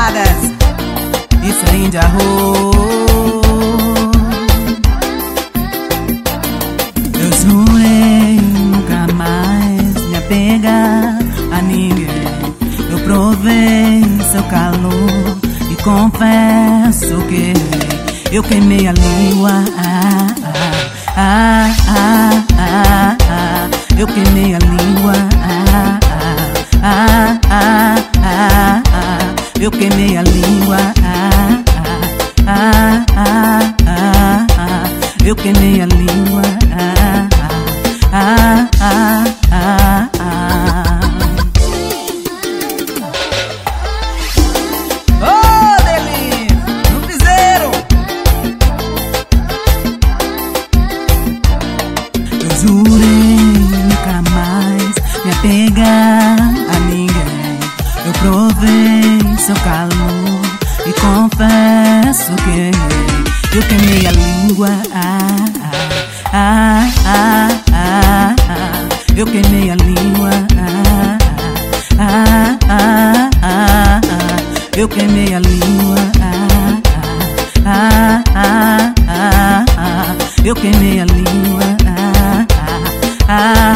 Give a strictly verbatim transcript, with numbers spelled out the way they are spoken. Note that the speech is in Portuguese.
Malvadas, isso é Índia Rô. Eu jurei nunca mais me apegar a ninguém. Eu provei seu calor e confesso que eu queimei a língua. Ah, ah, ah, ah, ah. Eu queimei a língua. Ah, ah, ah, ah, ah. Eu queimei a língua. Ah, ah, ah, ah, ah. Eu queimei a língua. Ah, ah, ah, ah, ah. Oh, delícia! No piseiro! Eu jurei nunca mais me apegar a ninguém. Eu provei seu calor e confesso que eu queimei a língua. Ah, ah, ah, ah, ah. Eu queimei a língua. Ah, ah, ah, ah, ah. Eu queimei a língua. Ah, ah, ah, ah, ah. Eu queimei a língua. Ah, ah, ah.